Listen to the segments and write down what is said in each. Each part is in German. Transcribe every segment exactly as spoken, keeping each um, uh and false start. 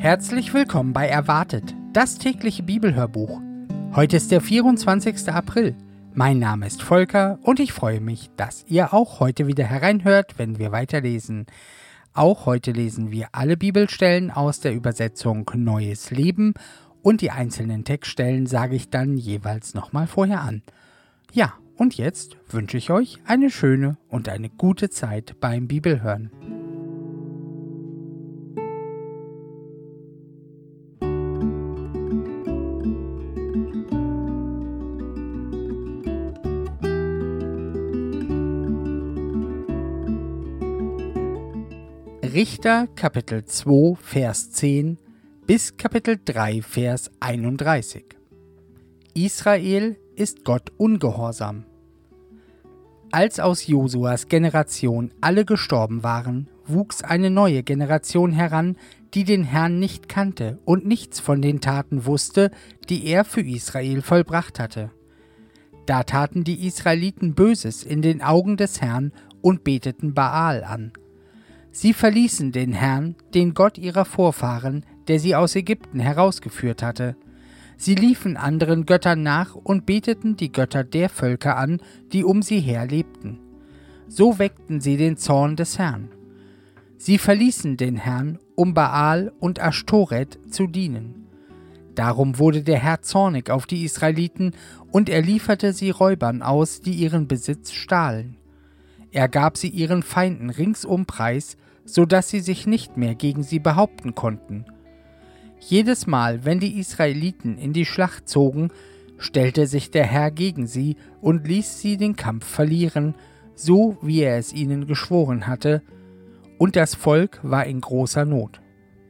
Herzlich willkommen bei Erwartet, das tägliche Bibelhörbuch. Heute ist der vierundzwanzigster April. Mein Name ist Volker und ich freue mich, dass ihr auch heute wieder hereinhört, wenn wir weiterlesen. Auch heute lesen wir alle Bibelstellen aus der Übersetzung Neues Leben und die einzelnen Textstellen sage ich dann jeweils nochmal vorher an. Ja, und jetzt wünsche ich euch eine schöne und eine gute Zeit beim Bibelhören. Richter Kapitel zwei, Vers zehn bis Kapitel drei, Vers einunddreißig. Israel ist Gott ungehorsam. Als aus Josuas Generation alle gestorben waren, wuchs eine neue Generation heran, die den Herrn nicht kannte und nichts von den Taten wusste, die er für Israel vollbracht hatte. Da taten die Israeliten Böses in den Augen des Herrn und beteten Baal an. Sie verließen den Herrn, den Gott ihrer Vorfahren, der sie aus Ägypten herausgeführt hatte. Sie liefen anderen Göttern nach und beteten die Götter der Völker an, die um sie her lebten. So weckten sie den Zorn des Herrn. Sie verließen den Herrn, um Baal und Aschtoret zu dienen. Darum wurde der Herr zornig auf die Israeliten und er lieferte sie Räubern aus, die ihren Besitz stahlen. Er gab sie ihren Feinden ringsum preis, so dass sie sich nicht mehr gegen sie behaupten konnten. Jedes Mal, wenn die Israeliten in die Schlacht zogen, stellte sich der Herr gegen sie und ließ sie den Kampf verlieren, so wie er es ihnen geschworen hatte, und das Volk war in großer Not.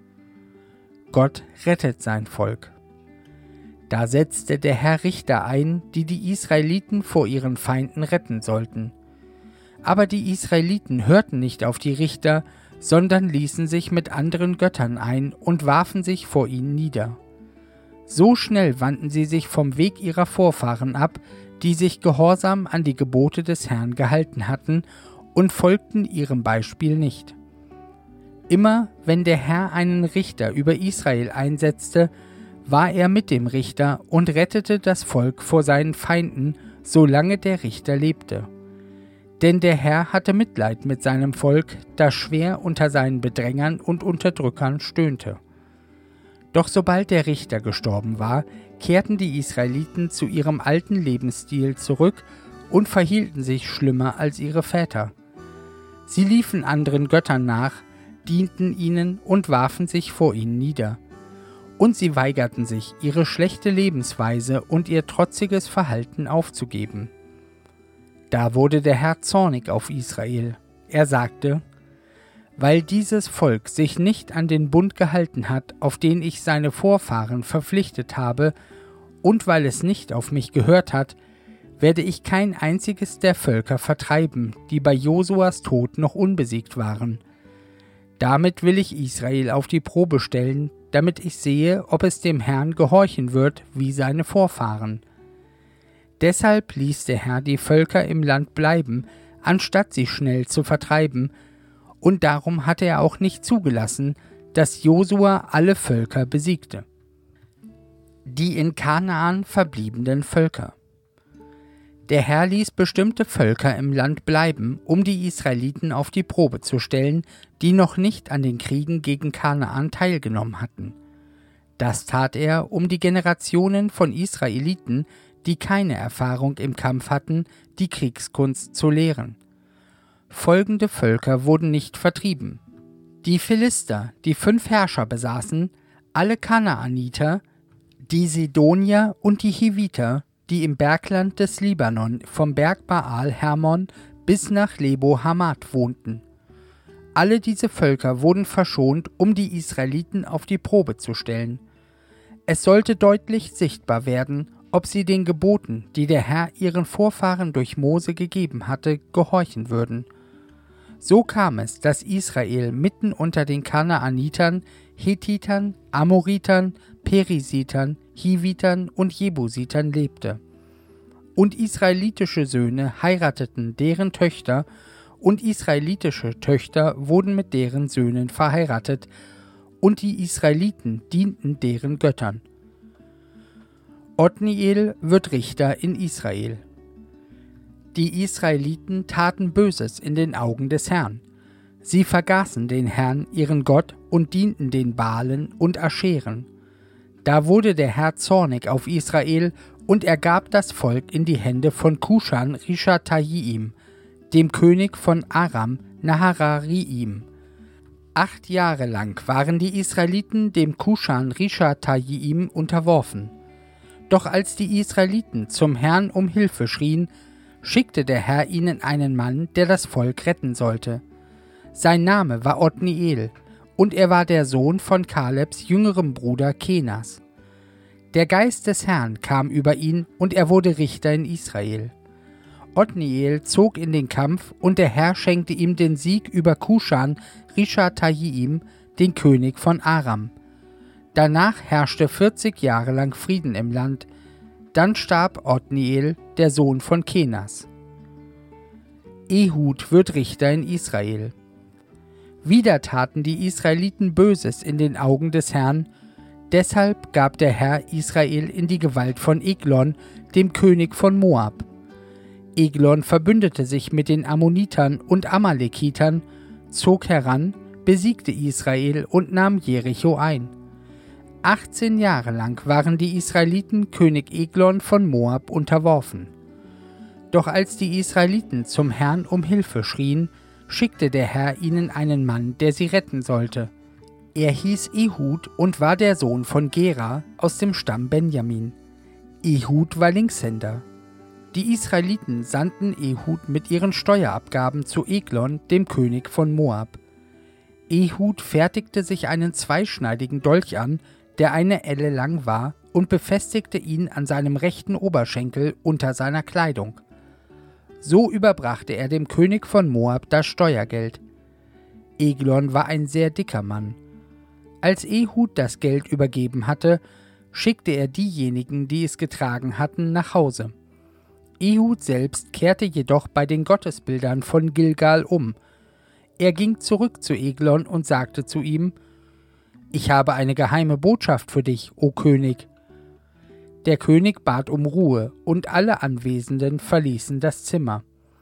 Gott rettet sein Volk. Da setzte der Herr Richter ein, die die Israeliten vor ihren Feinden retten sollten. Aber die Israeliten hörten nicht auf die Richter, sondern ließen sich mit anderen Göttern ein und warfen sich vor ihnen nieder. So schnell wandten sie sich vom Weg ihrer Vorfahren ab, die sich gehorsam an die Gebote des Herrn gehalten hatten, und folgten ihrem Beispiel nicht. Immer wenn der Herr einen Richter über Israel einsetzte, war er mit dem Richter und rettete das Volk vor seinen Feinden, solange der Richter lebte. Denn der Herr hatte Mitleid mit seinem Volk, das schwer unter seinen Bedrängern und Unterdrückern stöhnte. Doch sobald der Richter gestorben war, kehrten die Israeliten zu ihrem alten Lebensstil zurück und verhielten sich schlimmer als ihre Väter. Sie liefen anderen Göttern nach, dienten ihnen und warfen sich vor ihnen nieder. Und sie weigerten sich, ihre schlechte Lebensweise und ihr trotziges Verhalten aufzugeben. Da wurde der Herr zornig auf Israel. Er sagte: Weil dieses Volk sich nicht an den Bund gehalten hat, auf den ich seine Vorfahren verpflichtet habe, und weil es nicht auf mich gehört hat, werde ich kein einziges der Völker vertreiben, die bei Josuas Tod noch unbesiegt waren. Damit will ich Israel auf die Probe stellen, damit ich sehe, ob es dem Herrn gehorchen wird, wie seine Vorfahren. Deshalb ließ der Herr die Völker im Land bleiben, anstatt sie schnell zu vertreiben, und darum hatte er auch nicht zugelassen, dass Josua alle Völker besiegte. Die in Kanaan verbliebenen Völker. Der Herr ließ bestimmte Völker im Land bleiben, um die Israeliten auf die Probe zu stellen, die noch nicht an den Kriegen gegen Kanaan teilgenommen hatten. Das tat er, um die Generationen von Israeliten, die keine Erfahrung im Kampf hatten, die Kriegskunst zu lehren. Folgende Völker wurden nicht vertrieben: die Philister, die fünf Herrscher besaßen, alle Kanaaniter, die Sidonier und die Hiviter, die im Bergland des Libanon vom Berg Baal Hermon bis nach Lebo Hamat wohnten. Alle diese Völker wurden verschont, um die Israeliten auf die Probe zu stellen. Es sollte deutlich sichtbar werden, ob sie den Geboten, die der Herr ihren Vorfahren durch Mose gegeben hatte, gehorchen würden. So kam es, dass Israel mitten unter den Kanaanitern, Hethitern, Amoritern, Perisitern, Hivitern und Jebusitern lebte. Und israelitische Söhne heirateten deren Töchter, und israelitische Töchter wurden mit deren Söhnen verheiratet, und die Israeliten dienten deren Göttern. Otniel wird Richter in Israel. Die Israeliten taten Böses in den Augen des Herrn. Sie vergaßen den Herrn, ihren Gott, und dienten den Baalen und Ascheren. Da wurde der Herr zornig auf Israel, und er gab das Volk in die Hände von Kushan Rishathaim, dem König von Aram Naharaim. Acht Jahre lang waren die Israeliten dem Kushan Rishathaim unterworfen. Doch als die Israeliten zum Herrn um Hilfe schrien, schickte der Herr ihnen einen Mann, der das Volk retten sollte. Sein Name war Otniel, und er war der Sohn von Kalebs jüngerem Bruder Kenas. Der Geist des Herrn kam über ihn, und er wurde Richter in Israel. Otniel zog in den Kampf, und der Herr schenkte ihm den Sieg über Kushan Rishathaim, den König von Aram. Danach herrschte vierzig Jahre lang Frieden im Land. Dann starb Otniel, der Sohn von Kenas. Ehud wird Richter in Israel. Wieder taten die Israeliten Böses in den Augen des Herrn, deshalb gab der Herr Israel in die Gewalt von Eglon, dem König von Moab. Eglon verbündete sich mit den Ammonitern und Amalekitern, zog heran, besiegte Israel und nahm Jericho ein. achtzehn Jahre lang waren die Israeliten König Eglon von Moab unterworfen. Doch als die Israeliten zum Herrn um Hilfe schrien, schickte der Herr ihnen einen Mann, der sie retten sollte. Er hieß Ehud und war der Sohn von Gera aus dem Stamm Benjamin. Ehud war Linkshänder. Die Israeliten sandten Ehud mit ihren Steuerabgaben zu Eglon, dem König von Moab. Ehud fertigte sich einen zweischneidigen Dolch an, der eine Elle lang war, und befestigte ihn an seinem rechten Oberschenkel unter seiner Kleidung. So überbrachte er dem König von Moab das Steuergeld. Eglon war ein sehr dicker Mann. Als Ehud das Geld übergeben hatte, schickte er diejenigen, die es getragen hatten, nach Hause. Ehud selbst kehrte jedoch bei den Gottesbildern von Gilgal um. Er ging zurück zu Eglon und sagte zu ihm: »Ich habe eine geheime Botschaft für dich, o König.« Der König bat um Ruhe, und alle Anwesenden verließen das Zimmer.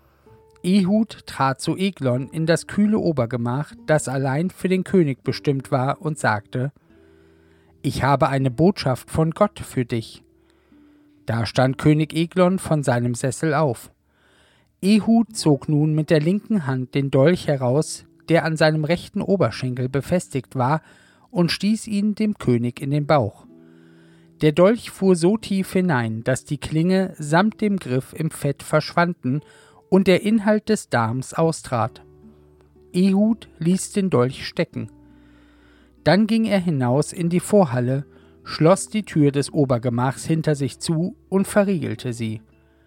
Ehud trat zu Eglon in das kühle Obergemach, das allein für den König bestimmt war, und sagte: »Ich habe eine Botschaft von Gott für dich.« Da stand König Eglon von seinem Sessel auf. Ehud zog nun mit der linken Hand den Dolch heraus, der an seinem rechten Oberschenkel befestigt war, und stieß ihn dem König in den Bauch. Der Dolch fuhr so tief hinein, dass die Klinge samt dem Griff im Fett verschwanden und der Inhalt des Darms austrat. Ehud ließ den Dolch stecken. Dann ging er hinaus in die Vorhalle, schloss die Tür des Obergemachs hinter sich zu und verriegelte sie.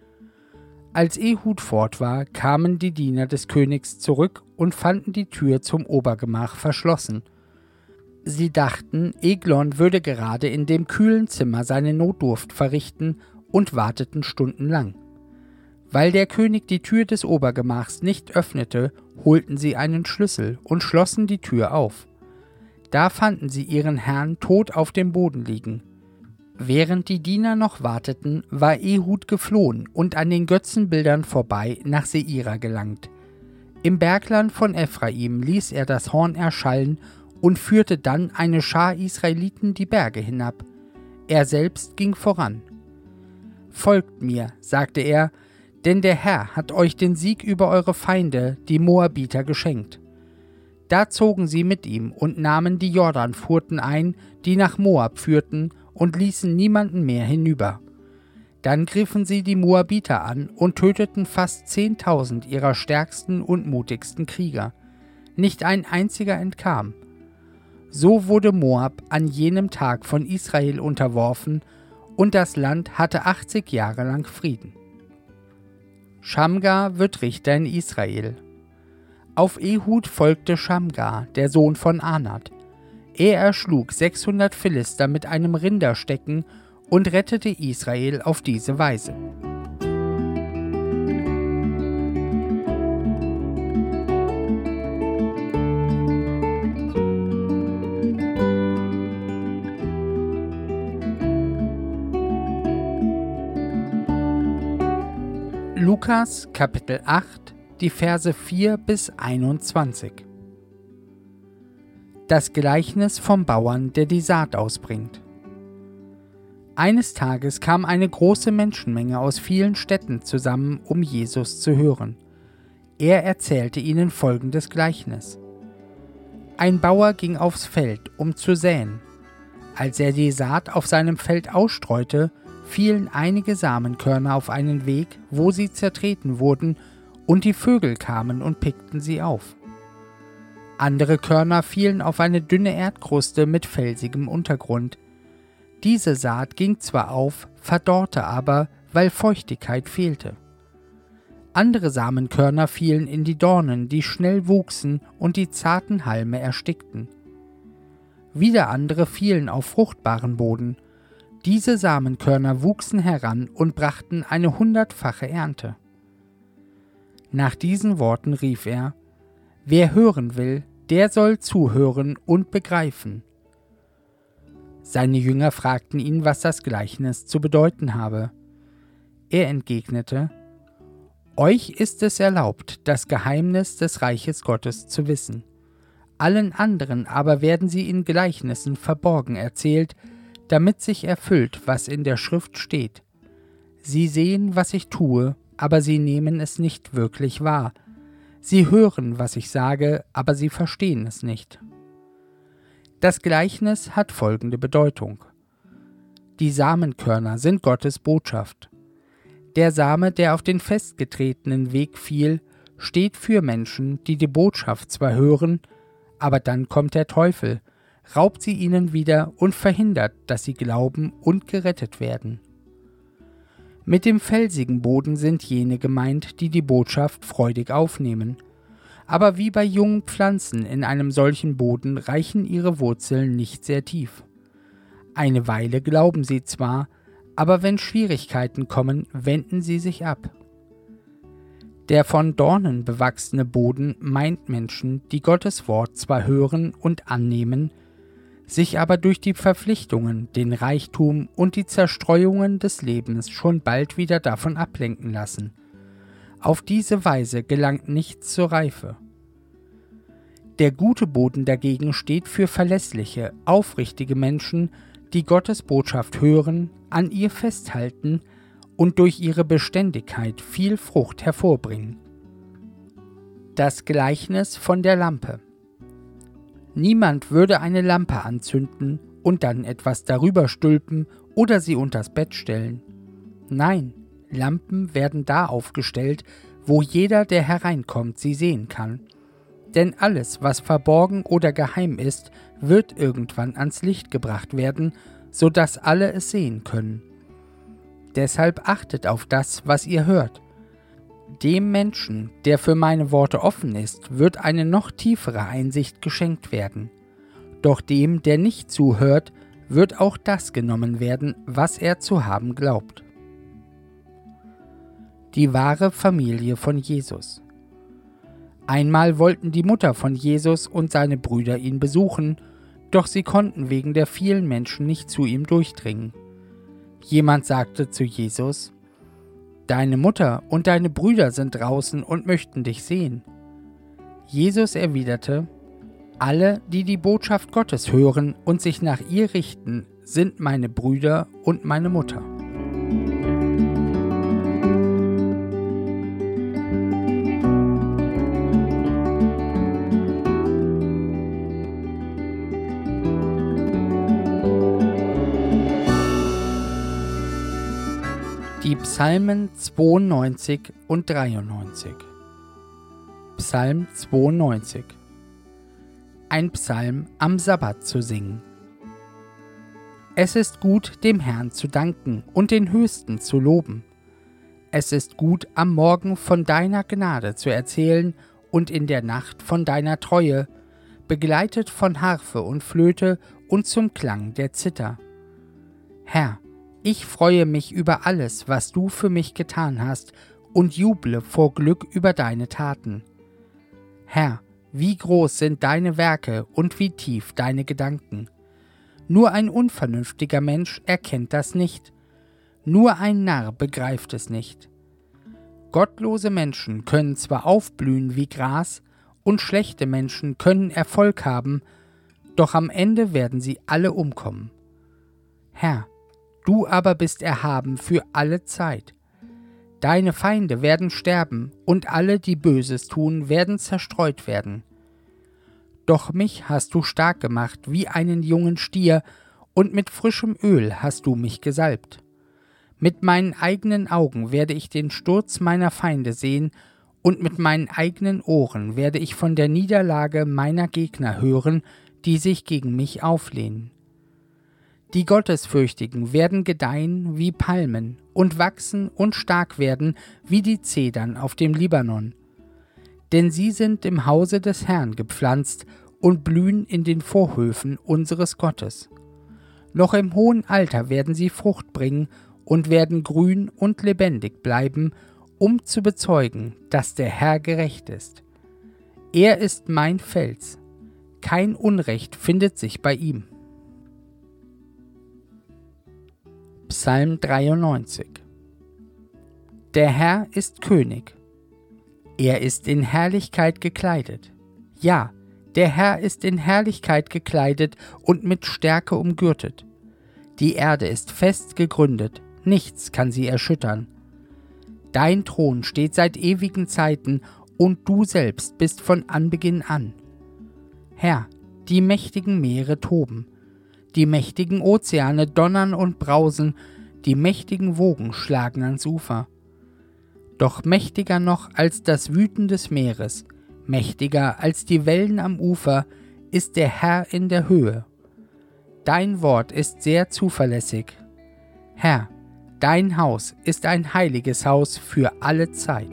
Als Ehud fort war, kamen die Diener des Königs zurück und fanden die Tür zum Obergemach verschlossen. Sie dachten, Eglon würde gerade in dem kühlen Zimmer seine Notdurft verrichten und warteten stundenlang. Weil der König die Tür des Obergemachs nicht öffnete, holten sie einen Schlüssel und schlossen die Tür auf. Da fanden sie ihren Herrn tot auf dem Boden liegen. Während die Diener noch warteten, war Ehud geflohen und an den Götzenbildern vorbei nach Seira gelangt. Im Bergland von Ephraim ließ er das Horn erschallen und führte dann eine Schar Israeliten die Berge hinab. Er selbst ging voran. »Folgt mir«, sagte er, »denn der Herr hat euch den Sieg über eure Feinde, die Moabiter, geschenkt.« Da zogen sie mit ihm und nahmen die Jordanfurten ein, die nach Moab führten, und ließen niemanden mehr hinüber. Dann griffen sie die Moabiter an und töteten fast zehntausend ihrer stärksten und mutigsten Krieger. Nicht ein einziger entkam. So wurde Moab an jenem Tag von Israel unterworfen, und das Land hatte achtzig Jahre lang Frieden. Schamgar wird Richter in Israel. Auf Ehud folgte Schamgar, der Sohn von Anat. Er erschlug sechshundert Philister mit einem Rinderstecken und rettete Israel auf diese Weise. Lukas Kapitel acht, die Verse vier bis einundzwanzig. Das Gleichnis vom Bauern, der die Saat ausbringt. Eines Tages kam eine große Menschenmenge aus vielen Städten zusammen, um Jesus zu hören. Er erzählte ihnen folgendes Gleichnis. Ein Bauer ging aufs Feld, um zu säen. Als er die Saat auf seinem Feld ausstreute, fielen einige Samenkörner auf einen Weg, wo sie zertreten wurden, und die Vögel kamen und pickten sie auf. Andere Körner fielen auf eine dünne Erdkruste mit felsigem Untergrund. Diese Saat ging zwar auf, verdorrte aber, weil Feuchtigkeit fehlte. Andere Samenkörner fielen in die Dornen, die schnell wuchsen und die zarten Halme erstickten. Wieder andere fielen auf fruchtbaren Boden. Diese Samenkörner wuchsen heran und brachten eine hundertfache Ernte. Nach diesen Worten rief er: Wer hören will, der soll zuhören und begreifen. Seine Jünger fragten ihn, was das Gleichnis zu bedeuten habe. Er entgegnete: Euch ist es erlaubt, das Geheimnis des Reiches Gottes zu wissen. Allen anderen aber werden sie in Gleichnissen verborgen erzählt, damit sich erfüllt, was in der Schrift steht. Sie sehen, was ich tue, aber sie nehmen es nicht wirklich wahr. Sie hören, was ich sage, aber sie verstehen es nicht. Das Gleichnis hat folgende Bedeutung. Die Samenkörner sind Gottes Botschaft. Der Same, der auf den festgetretenen Weg fiel, steht für Menschen, die die Botschaft zwar hören, aber dann kommt der Teufel, raubt sie ihnen wieder und verhindert, dass sie glauben und gerettet werden. Mit dem felsigen Boden sind jene gemeint, die die Botschaft freudig aufnehmen. Aber wie bei jungen Pflanzen in einem solchen Boden reichen ihre Wurzeln nicht sehr tief. Eine Weile glauben sie zwar, aber wenn Schwierigkeiten kommen, wenden sie sich ab. Der von Dornen bewachsene Boden meint Menschen, die Gottes Wort zwar hören und annehmen, sich aber durch die Verpflichtungen, den Reichtum und die Zerstreuungen des Lebens schon bald wieder davon ablenken lassen. Auf diese Weise gelangt nichts zur Reife. Der gute Boden dagegen steht für verlässliche, aufrichtige Menschen, die Gottes Botschaft hören, an ihr festhalten und durch ihre Beständigkeit viel Frucht hervorbringen. Das Gleichnis von der Lampe. Niemand würde eine Lampe anzünden und dann etwas darüber stülpen oder sie unters Bett stellen. Nein, Lampen werden da aufgestellt, wo jeder, der hereinkommt, sie sehen kann. Denn alles, was verborgen oder geheim ist, wird irgendwann ans Licht gebracht werden, so dass alle es sehen können. Deshalb achtet auf das, was ihr hört. Dem Menschen, der für meine Worte offen ist, wird eine noch tiefere Einsicht geschenkt werden. Doch dem, der nicht zuhört, wird auch das genommen werden, was er zu haben glaubt. Die wahre Familie von Jesus. Einmal wollten die Mutter von Jesus und seine Brüder ihn besuchen, doch sie konnten wegen der vielen Menschen nicht zu ihm durchdringen. Jemand sagte zu Jesus: Deine Mutter und deine Brüder sind draußen und möchten dich sehen. Jesus erwiderte: Alle, die die Botschaft Gottes hören und sich nach ihr richten, sind meine Brüder und meine Mutter. Die Psalmen zweiundneunzig und dreiundneunzig. Psalm zweiundneunzig. Ein Psalm am Sabbat zu singen. Es ist gut, dem Herrn zu danken und den Höchsten zu loben. Es ist gut, am Morgen von deiner Gnade zu erzählen und in der Nacht von deiner Treue, begleitet von Harfe und Flöte und zum Klang der Zither. Herr, ich freue mich über alles, was du für mich getan hast, und juble vor Glück über deine Taten. Herr, wie groß sind deine Werke und wie tief deine Gedanken. Nur ein unvernünftiger Mensch erkennt das nicht. Nur ein Narr begreift es nicht. Gottlose Menschen können zwar aufblühen wie Gras, und schlechte Menschen können Erfolg haben, doch am Ende werden sie alle umkommen. Herr, du aber bist erhaben für alle Zeit. Deine Feinde werden sterben, und alle, die Böses tun, werden zerstreut werden. Doch mich hast du stark gemacht wie einen jungen Stier, und mit frischem Öl hast du mich gesalbt. Mit meinen eigenen Augen werde ich den Sturz meiner Feinde sehen, und mit meinen eigenen Ohren werde ich von der Niederlage meiner Gegner hören, die sich gegen mich auflehnen. Die Gottesfürchtigen werden gedeihen wie Palmen und wachsen und stark werden wie die Zedern auf dem Libanon. Denn sie sind im Hause des Herrn gepflanzt und blühen in den Vorhöfen unseres Gottes. Noch im hohen Alter werden sie Frucht bringen und werden grün und lebendig bleiben, um zu bezeugen, dass der Herr gerecht ist. Er ist mein Fels. Kein Unrecht findet sich bei ihm. Psalm dreiundneunzig. Der Herr ist König. Er ist in Herrlichkeit gekleidet. Ja, der Herr ist in Herrlichkeit gekleidet und mit Stärke umgürtet. Die Erde ist fest gegründet, nichts kann sie erschüttern. Dein Thron steht seit ewigen Zeiten, und du selbst bist von Anbeginn an. Herr, die mächtigen Meere toben, die mächtigen Ozeane donnern und brausen, die mächtigen Wogen schlagen ans Ufer. Doch mächtiger noch als das Wüten des Meeres, mächtiger als die Wellen am Ufer, ist der Herr in der Höhe. Dein Wort ist sehr zuverlässig. Herr, dein Haus ist ein heiliges Haus für alle Zeit.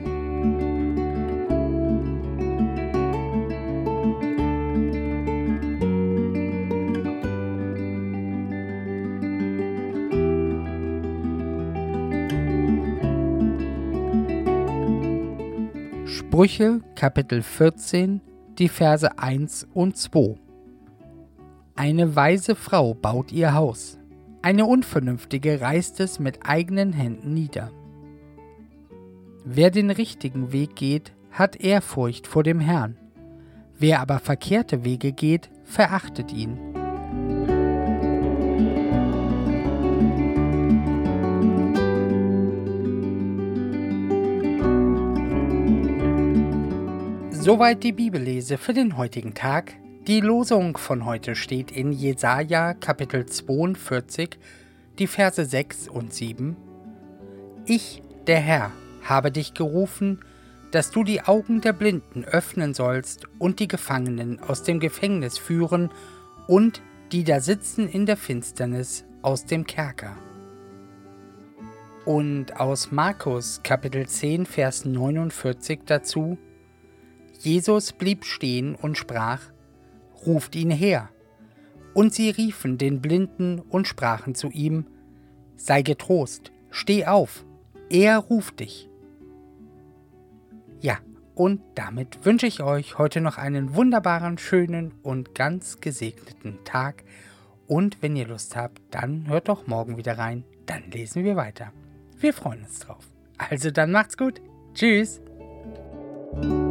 Sprüche, Kapitel vierzehn, die Verse eins und zwei. Eine weise Frau baut ihr Haus, eine Unvernünftige reißt es mit eigenen Händen nieder. Wer den richtigen Weg geht, hat Ehrfurcht vor dem Herrn. Wer aber verkehrte Wege geht, verachtet ihn. Soweit die Bibellese für den heutigen Tag. Die Losung von heute steht in Jesaja Kapitel zweiundvierzig, die Verse sechs und sieben. Ich, der Herr, habe dich gerufen, dass du die Augen der Blinden öffnen sollst und die Gefangenen aus dem Gefängnis führen und die da sitzen in der Finsternis aus dem Kerker. Und aus Markus Kapitel zehn, Vers neunundvierzig dazu: Jesus blieb stehen und sprach: Ruft ihn her. Und sie riefen den Blinden und sprachen zu ihm: Sei getrost, steh auf, er ruft dich. Ja, und damit wünsche ich euch heute noch einen wunderbaren, schönen und ganz gesegneten Tag. Und wenn ihr Lust habt, dann hört doch morgen wieder rein, dann lesen wir weiter. Wir freuen uns drauf. Also dann macht's gut. Tschüss.